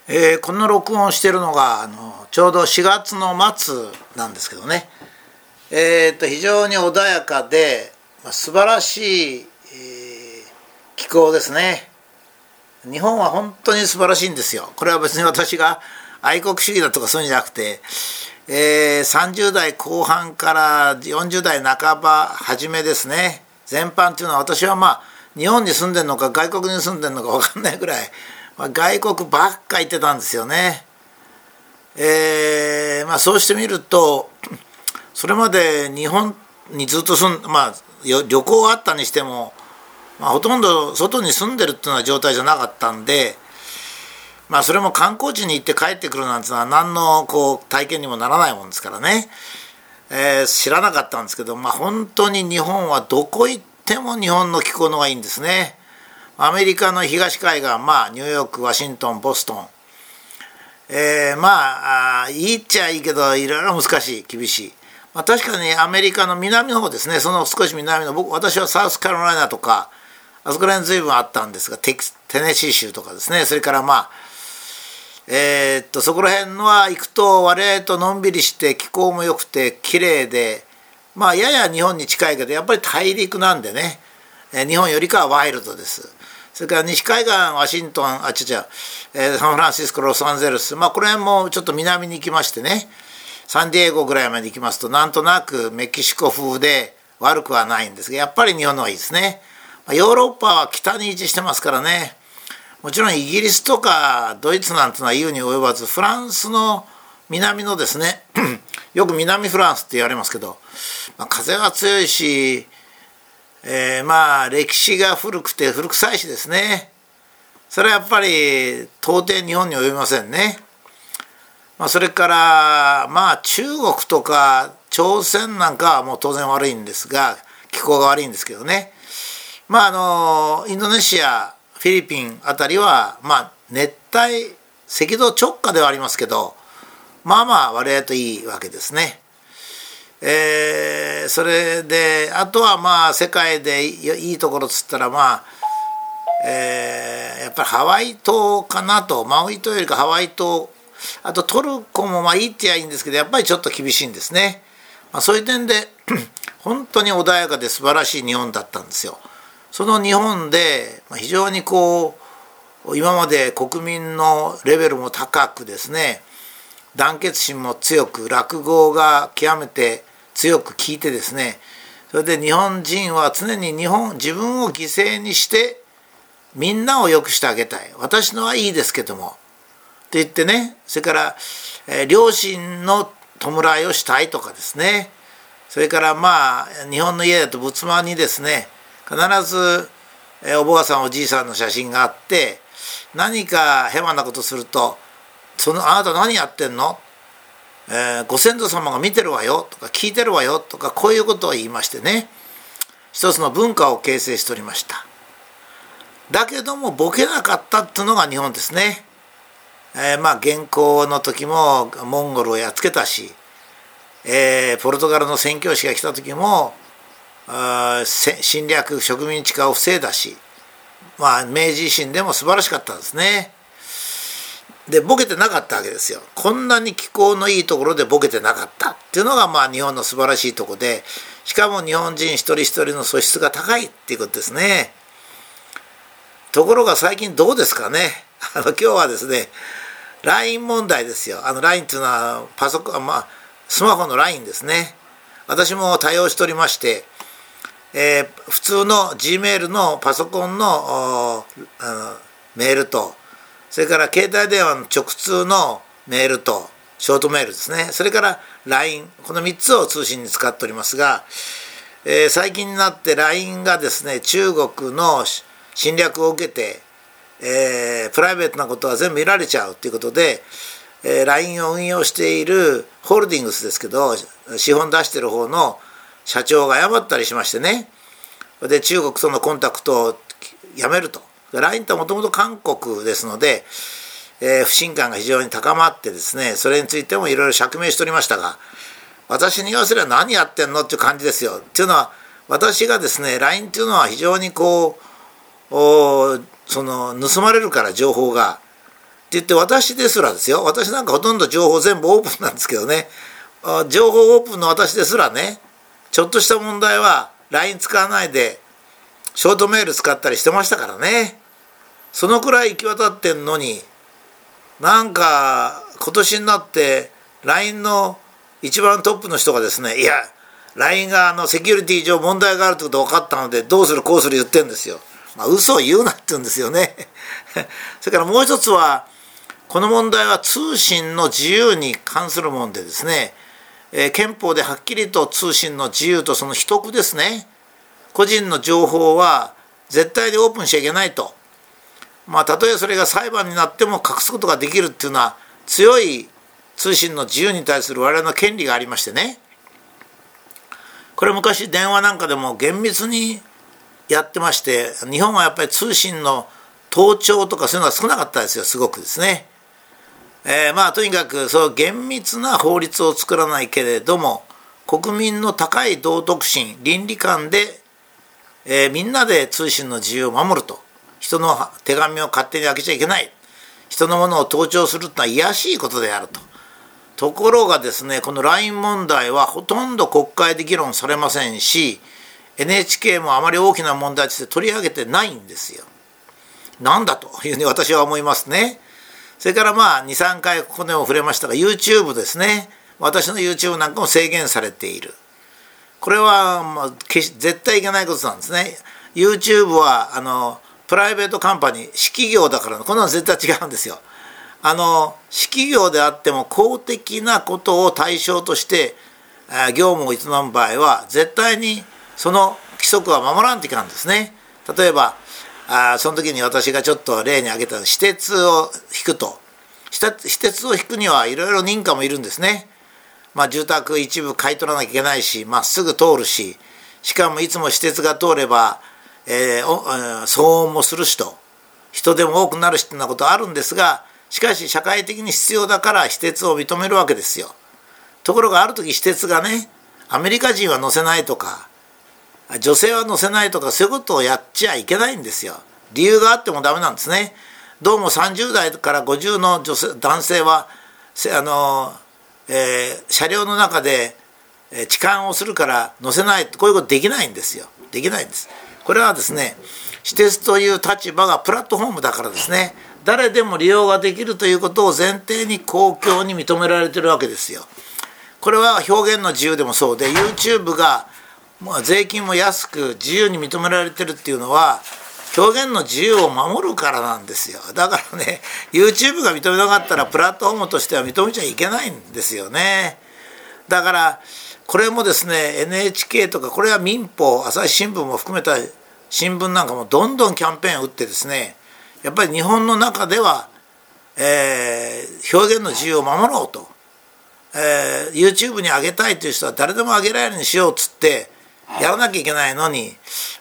この録音をしているのがちょうど4月の末なんですけどね、非常に穏やかで、素晴らしい、気候ですね。日本は本当に素晴らしいんですよ。これは別に私が愛国主義だとかそういうんじゃなくて、30代後半から40代半ば初めですね。全般というのは私は日本に住んでるのか外国に住んでるのか分かんないぐらい、外国ばっか行ってたんですよね。そうしてみるとそれまで日本にずっと旅行はあったにしても、ほとんど外に住んでるっていうような状態じゃなかったんで、それも観光地に行って帰ってくるなんてのは何の体験にもならないもんですからね、知らなかったんですけど、本当に日本はどこ行っても日本の気候の方がいいんですね。アメリカの東海岸、ニューヨーク、ワシントン、ボストン、いいっちゃいいけどいろいろ難しい、厳しい。確かにアメリカの南の方ですね、その少し南の私はサウスカロライナとかあそこら辺随分あったんですが、テネシー州とかですね、それからそこら辺は行くと割合とのんびりして気候も良くて綺麗で、やや日本に近いけどやっぱり大陸なんでね、日本よりかはワイルドです。それから西海岸ワシントンサンフランシスコ、ロサンゼルス、この辺もちょっと南に行きましてね、サンディエゴぐらいまで行きますとなんとなくメキシコ風で悪くはないんですが、やっぱり日本の方がいいですね。ヨーロッパは北に位置してますからね。もちろんイギリスとかドイツなんてのは言うに及ばず、フランスの南のですねよく南フランスって言われますけど、風は強いし、歴史が古くて古臭いしですね、それはやっぱり到底日本に及びませんね。それから中国とか朝鮮なんかはもう当然悪いんですが、気候が悪いんですけどね、インドネシア、フィリピンあたりは熱帯赤道直下ではありますけど、割合といいわけですね。それであとは世界でいいところっつったらやっぱりハワイ島かなと。マウイ島よりかハワイ島、あとトルコもいいっていいんですけど、やっぱりちょっと厳しいんですね。そういう点で本当に穏やかで素晴らしい日本だったんですよ。その日本で非常に今まで国民のレベルも高くですね、団結心も強く、落語が極めて強く聞いてですね、それで日本人は常に自分を犠牲にしてみんなを良くしてあげたい、私のはいいですけどもって言ってね、それから、両親の弔いをしたいとかですね、それから日本の家だと仏間にですね必ずおばあさんおじいさんの写真があって、何かヘマなことするとあなた何やってんの、ご先祖様が見てるわよとか聞いてるわよとか、こういうことを言いましてね、一つの文化を形成しておりました。だけどもボケなかったっていうのが日本ですね。元寇の時もモンゴルをやっつけたし、ポルトガルの宣教師が来た時も侵略植民地化を防いだし、明治維新でも素晴らしかったですね。でボケてなかったわけですよ。こんなに気候のいいところでボケてなかったっていうのが日本の素晴らしいところで、しかも日本人一人一人の素質が高いっていうことですね。ところが最近どうですかね。今日はですね LINE 問題ですよ。LINE っていうのはスマホの LINE ですね。私も対応しておりまして、普通の Gmail のパソコンのメールと、それから携帯電話の直通のメールとショートメールですね、それから LINE、 この3つを通信に使っておりますが、最近になって LINE がですね中国の侵略を受けて、プライベートなことは全部見られちゃうということで、LINE を運用しているホールディングスですけど、資本出してる方の社長が謝ったりしましてね、で中国とのコンタクトをやめると。 LINE ってもともと韓国ですので、不信感が非常に高まってですね、それについてもいろいろ釈明しておりましたが、私に言わせれば何やってんのっていう感じですよ。っていうのは私がですね LINE っていうのは非常に盗まれるから情報が言って私ですらですよ、私なんかほとんど情報全部オープンなんですけどね、情報オープンの私ですらね、ちょっとした問題は LINE 使わないでショートメール使ったりしてましたからね。そのくらい行き渡ってんのに、なんか今年になって LINE の一番トップの人がですね、いや LINE がセキュリティ上問題があるってこと分かったのでどうするこうする言ってるんですよ。嘘を言うなって言うんですよねそれからもう一つは、この問題は通信の自由に関するものでですね、憲法ではっきりと通信の自由とその秘匿ですね、個人の情報は絶対にオープンしちゃいけないと、たとえそれが裁判になっても隠すことができるっていうのは強い通信の自由に対する我々の権利がありましてね、これ昔電話なんかでも厳密にやってまして、日本はやっぱり通信の盗聴とかそういうのが少なかったですよ、すごくですね。とにかくそう厳密な法律を作らないけれども、国民の高い道徳心倫理観で、みんなで通信の自由を守ると、人の手紙を勝手に開けちゃいけない、人のものを盗聴するってのは卑しいことであると。ところがですね、この LINE 問題はほとんど国会で議論されませんし、 NHK もあまり大きな問題として取り上げてないんですよ。なんだというふうに私は思いますね。それから2、3回ここでも触れましたが YouTube ですね、私の YouTube なんかも制限されている。これは絶対いけないことなんですね。 YouTube はプライベートカンパニー、私企業だからこんなの絶対違うんですよ。私企業であっても公的なことを対象として業務を営む場合は絶対にその規則は守らんといかんですね。例えばその時に私がちょっと例に挙げた私鉄を引くと、私鉄を引くにはいろいろ認可もいるんですね。住宅一部買い取らなきゃいけないし、まっすぐ通るし、しかもいつも私鉄が通れば、騒音もするしと、人でも多くなるしってなことはあるんですが、しかし社会的に必要だから私鉄を認めるわけですよ。ところがある時私鉄がね、アメリカ人は乗せないとか女性は乗せないとか、そういうことをやっちゃいけないんですよ。理由があってもダメなんですね。どうも30代から50の男性は車両の中で痴漢をするから乗せない、こういうことできないんですよ。できないんです。これはですね、私鉄という立場がプラットフォームだからですね、誰でも利用ができるということを前提に公共に認められているわけですよ。これは表現の自由でもそうで、 YouTube が税金も安く自由に認められてるっていうのは表現の自由を守るからなんですよ。だからね、 YouTube が認めなかったらプラットフォームとしては認めちゃいけないんですよね。だからこれもですね、 NHK とか、これは民放、朝日新聞も含めた新聞なんかもどんどんキャンペーンを打ってですね、やっぱり日本の中では、表現の自由を守ろうと、YouTube に上げたいという人は誰でも上げられるようにしようっつってやらなきゃいけないのに、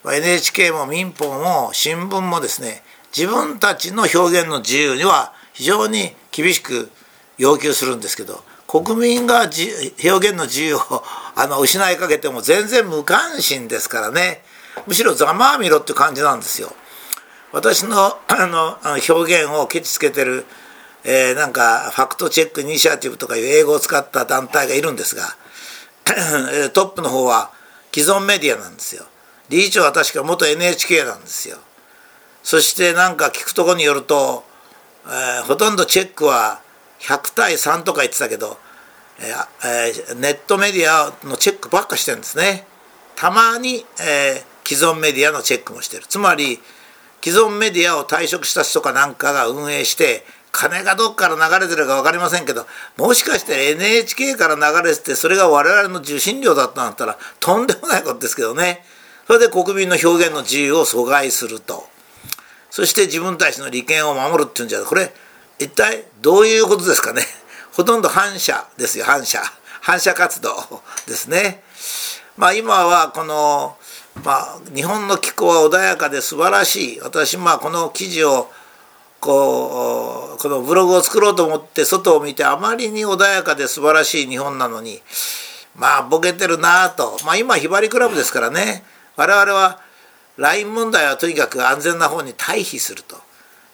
NHK も民放も新聞もですね、自分たちの表現の自由には非常に厳しく要求するんですけど、国民が表現の自由を失いかけても全然無関心ですからね。むしろざまあみろって感じなんですよ。私の表現をケチつけてる、なんかファクトチェックイニシアティブとかいう英語を使った団体がいるんですがトップの方は既存メディアなんですよ。理事長は確か元 NHK なんですよ。そしてなんか聞くところによると、ほとんどチェックは100対3とか言ってたけど、ネットメディアのチェックばっかしてるんですね。たまに、既存メディアのチェックもしてる。つまり既存メディアを退職した人かなんかが運営して、金がどっから流れてるか分かりませんけど、もしかして NHK から流れててそれが我々の受信料だったんだったらとんでもないことですけどね。それで国民の表現の自由を阻害すると、そして自分たちの利権を守るっていうんじゃ、これ一体どういうことですかね。ほとんど反社ですよ。反社活動ですね。今はこの、日本の気候は穏やかで素晴らしい。私この記事をこのブログを作ろうと思って外を見て、あまりに穏やかで素晴らしい日本なのにボケてるなと。今ひばりクラブですからね、我々は LINE 問題はとにかく安全な方に退避すると、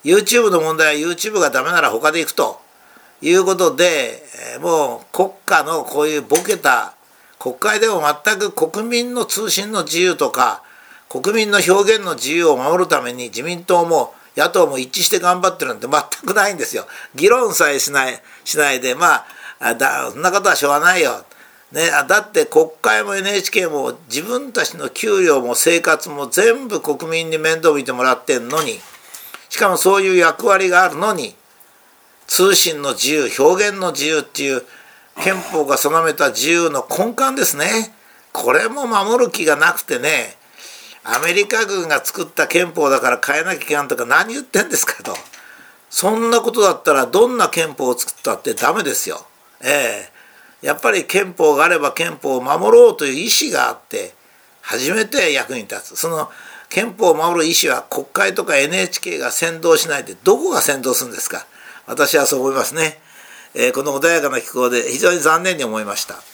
YouTube の問題は YouTube がダメなら他で行くということで、もう国家のこういうボケた国会でも全く国民の通信の自由とか国民の表現の自由を守るために自民党も野党も一致して頑張ってるなんて全くないんですよ。議論さえしないでそんなことはしょうがないよ。ね、だって国会も NHK も自分たちの給料も生活も全部国民に面倒見てもらってんのに、しかもそういう役割があるのに、通信の自由表現の自由っていう憲法が定めた自由の根幹ですね。これも守る気がなくてね、アメリカ軍が作った憲法だから変えなきゃいけないとか何言ってんですかと。そんなことだったらどんな憲法を作ったってダメですよ。やっぱり憲法があれば憲法を守ろうという意思があって初めて役に立つ。その憲法を守る意思は国会とか NHK が先導しないでどこが先導するんですか。私はそう思いますね。この穏やかな気候で非常に残念に思いました。